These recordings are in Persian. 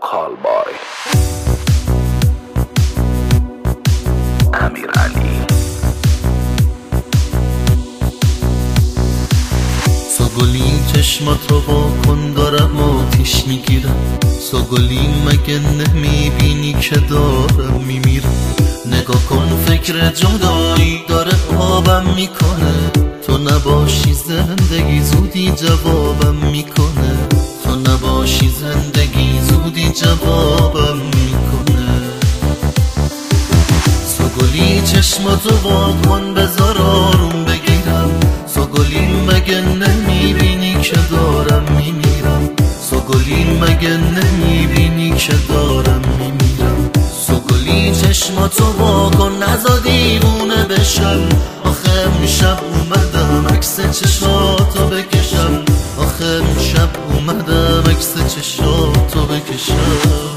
Vocal by امیر علی. سوگلی چشماتو وا کن دارم آتیش میگیرم. سوگلی مگه نمیبینی که دارم میمیرم؟ نگاه کن فکر جدایی داره آبم میکنه. تو نباشی زندگی زودی جوابم میکنه. تو نباشی زندگی زودی جوابم میکنه. سوگلی چشماتو وا کن بذار آروم بگیرم. سوگلی مگه نمیبینی که دارم میمیرم؟ سوگلی مگه نمیبینی که دارم میمیرم؟ سوگلی چشماتو وا کن نزا دیوونه بشم. آخه امشب اومدم عکس چشاتو بکشم. آخه امشب اومدم عکس چشاتو بکشم.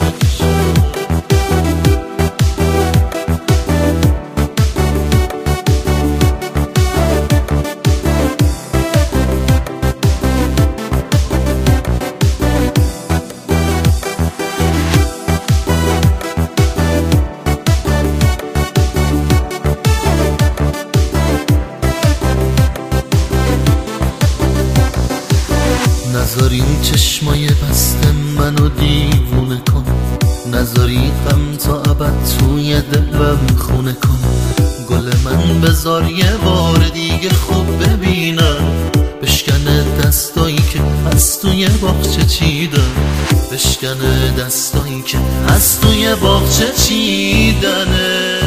نذار این چشمای بسته منو دیوونه کن. نذار این غم تا ابد توی دلم خونه کن. گل من بذار یه بار دیگه خوب ببینم. بشکنه دستایی که از توی باغچه چیدن. بشکنه دستایی که از توی باغچه چیدنه.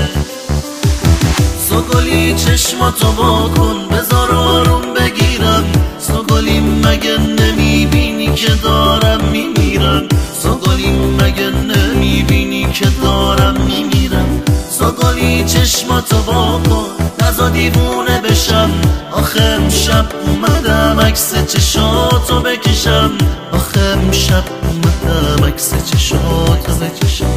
سوگلی چشماتو وا کن بذار آروم بگیرم. سوگلی مگه نمیبینی که دارم میمیرم؟ سوگلی مگه نمیبینی که دارم میمیرم؟ سوگلی چشماتو وا کن نزا دیوونه بشم. آخه امشب اومدم عکس چشاتو بکشم. آخه امشب اومدم عکس چشاتو بکشم.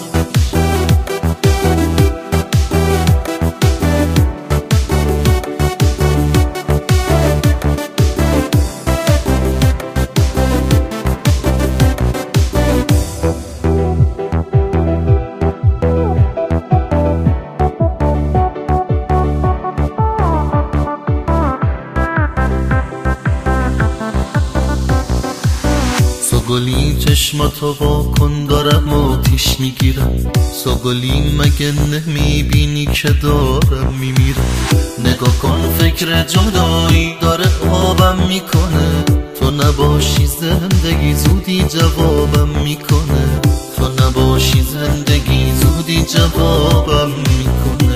سوگلی چشماتو وا کن دارم آتیش میگیرم. سوگلی مگه نمیبینی که دارم میمیرم؟ نگاه کن فکر جدایی داره آبم میکنه. تو نباشی زندگی زودی جوابم میکنه. تو نباشی زندگی زودی جوابم میکنه.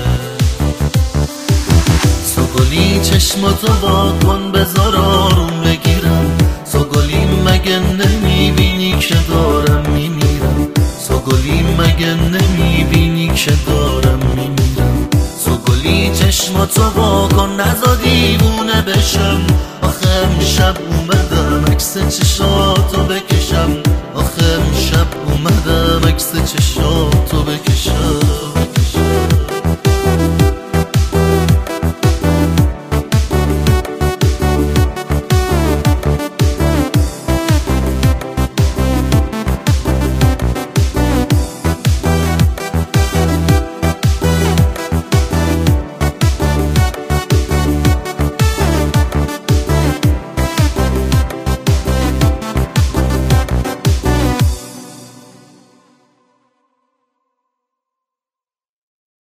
سوگلی چشماتو وا کن بذار آروم بگیرم. سوگلی مگه نمیبینی که دارم میمیرم؟ سوگلی مگه نمیبینی که دارم میمیرم؟ سوگلی چشماتو وا کن نزا دیوونه بشم. آخه امشب اومدم عکس چشاتو بکشم. آخه امشب اومدم عکس چشاتو